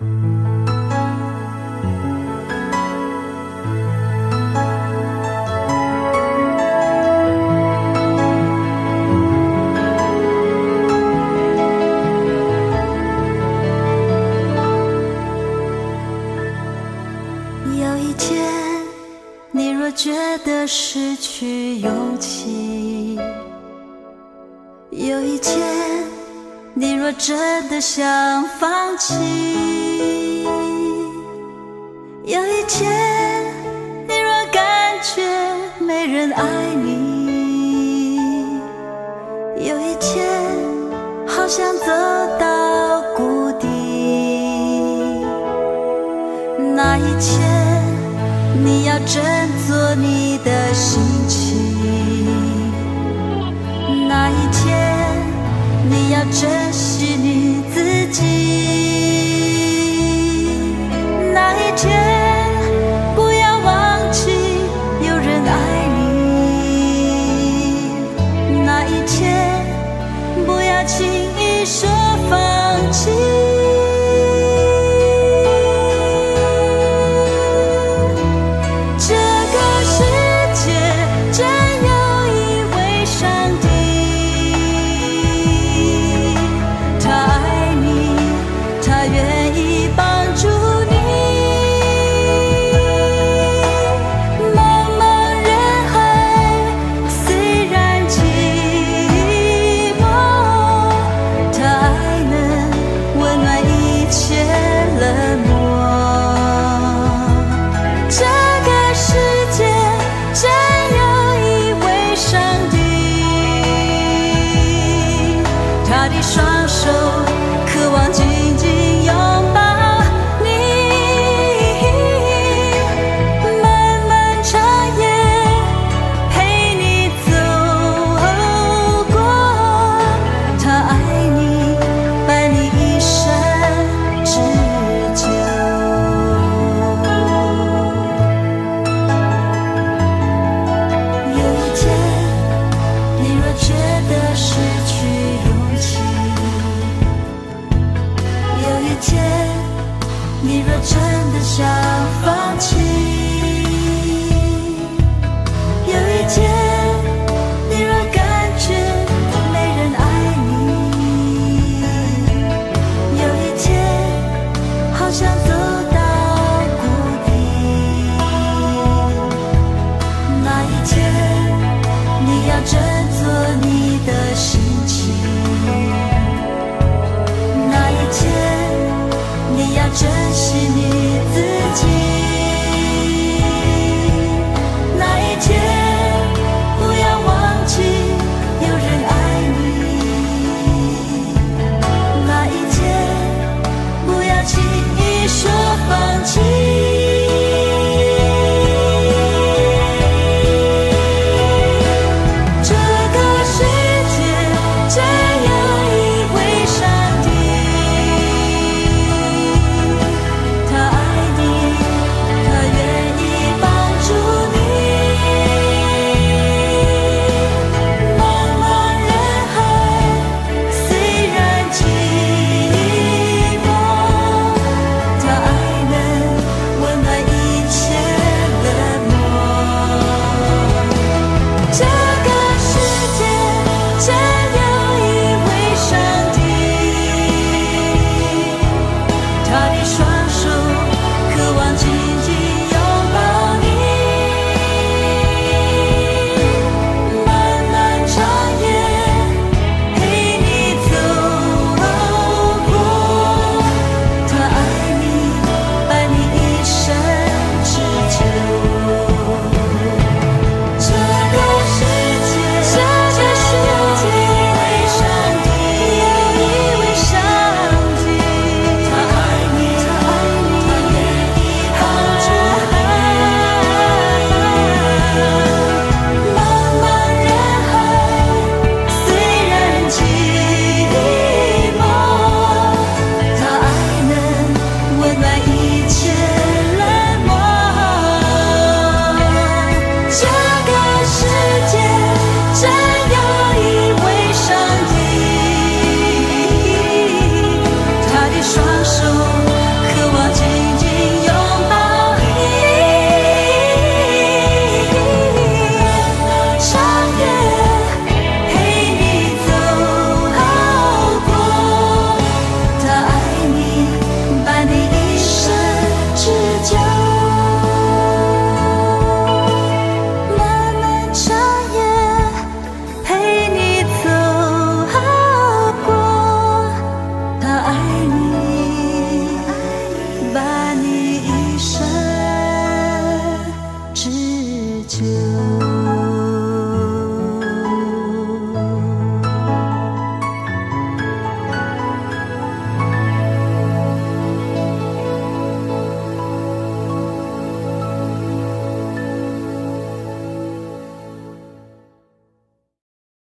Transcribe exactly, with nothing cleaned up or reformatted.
有一天，你若觉得失去勇气，有一天，你若真的想放弃，有一天，你若感觉没人爱你，有一天，好想走到谷底，那一天，你要振作你的心情，那一天，你要珍惜你自己，那一天，不要忘记有人爱你，那一天，不要轻易说放弃。他的双手渴望紧紧拥抱你，漫漫长夜陪你走过，他爱你，伴你一生之久。有一天，你若觉得失去勇气，有一天，你若真的想放弃，有一天，你若感觉没人爱你，有一天，好想走到谷底，那一天，你要振作你的心情，那一天，你要珍惜